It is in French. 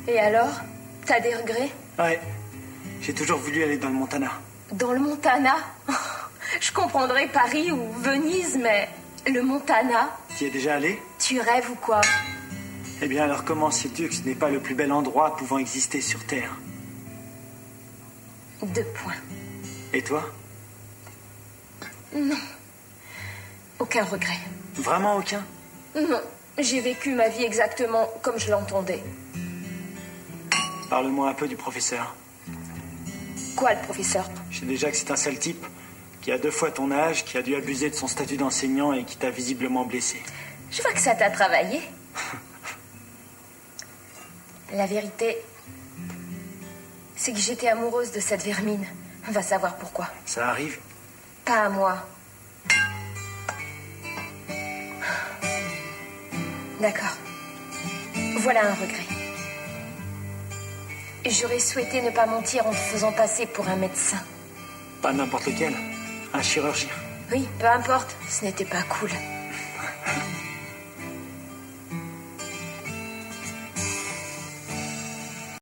Et alors? T'as des regrets? Ouais. J'ai toujours voulu aller dans le Montana. Dans le Montana? Je comprendrais Paris ou Venise, mais le Montana? Tu y es déjà allé? Tu rêves ou quoi? Eh bien, alors comment sais-tu que ce n'est pas le plus bel endroit pouvant exister sur Terre? 2 points. Et toi? Non. Aucun regret. Vraiment aucun? Non. J'ai vécu ma vie exactement comme je l'entendais. Parle-moi un peu du professeur. Quoi, le professeur? Je sais déjà que c'est un sale type, qui a 2 fois ton âge, qui a dû abuser de son statut d'enseignant et qui t'a visiblement blessé. Je vois que ça t'a travaillé. La vérité, c'est que j'étais amoureuse de cette vermine. On va savoir pourquoi. Ça arrive? Pas à moi. D'accord. Voilà un regret. J'aurais souhaité ne pas mentir en te faisant passer pour un médecin. Pas n'importe lequel. Un chirurgien. Oui, peu importe. Ce n'était pas cool.